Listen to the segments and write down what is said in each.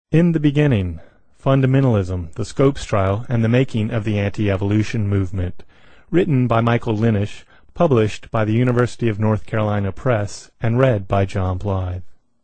In the Beginning, Fundamentalism, the Scopes Trial, and the Making of the Anti-Evolution Movement, written by Michael Linish, published by the University of North Carolina Press, and read by John Blythe.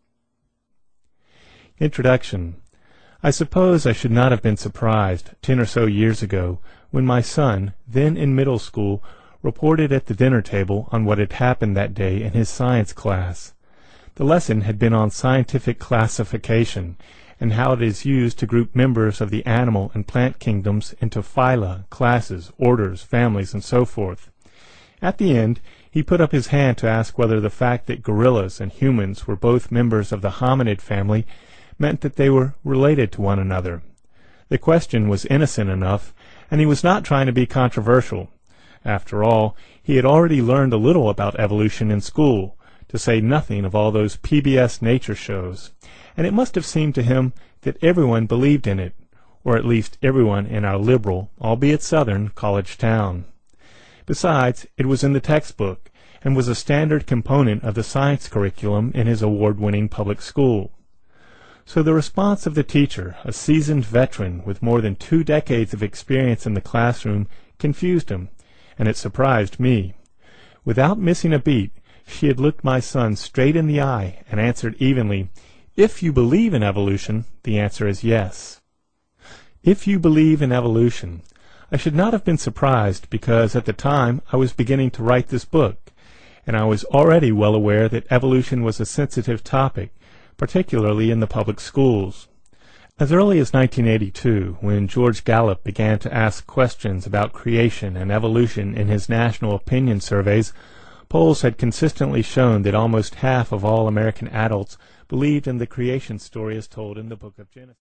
Introduction. I suppose I should not have been surprised 10 or so years ago when my son, then in middle school, reported at the dinner table on what had happened that day in his science class. The lesson had been on scientific classification, and how it is used to group members of the animal and plant kingdoms into phyla, classes, orders, families, and so forth. At the end, he put up his hand to ask whether the fact that gorillas and humans were both members of the hominid family meant that they were related to one another. The question was innocent enough, and he was not trying to be controversial. After all, he had already learned a little about evolution in school, to say nothing of all those PBS nature shows, and it must have seemed to him that everyone believed in it, or at least everyone in our liberal, albeit southern, college town. Besides, it was in the textbook, and was a standard component of the science curriculum in his award-winning public school. So the response of the teacher, a seasoned veteran with more than 2 decades of experience in the classroom, confused him, and it surprised me. Without missing a beat, she had looked my son straight in the eye and answered evenly, "If you believe in evolution, the answer is yes." If you believe in evolution. I should not have been surprised because at the time I was beginning to write this book, and I was already well aware that evolution was a sensitive topic, particularly in the public schools. As early as 1982, when George Gallup began to ask questions about creation and evolution in his national opinion surveys, polls had consistently shown that almost half of all American adults believed in the creation story as told in the Book of Genesis.